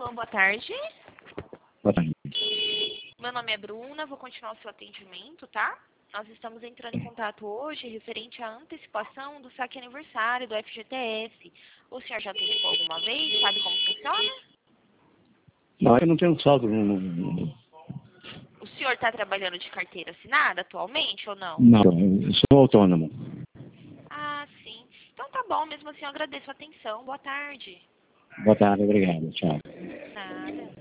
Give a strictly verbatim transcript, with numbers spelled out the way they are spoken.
Alô, boa tarde. Boa tarde. Meu nome é Bruna, vou continuar o seu atendimento, tá? Nós estamos entrando em contato hoje referente à antecipação do saque aniversário do F G T S. O senhor já antecipou alguma vez? Sabe como funciona? Não, eu não tenho saldo. Não, não, O senhor está trabalhando de carteira assinada atualmente ou não? não, eu sou autônomo. Ah, sim. Então tá bom, mesmo assim eu agradeço a atenção. Boa tarde. Boa tarde, obrigado. Tchau. Nada.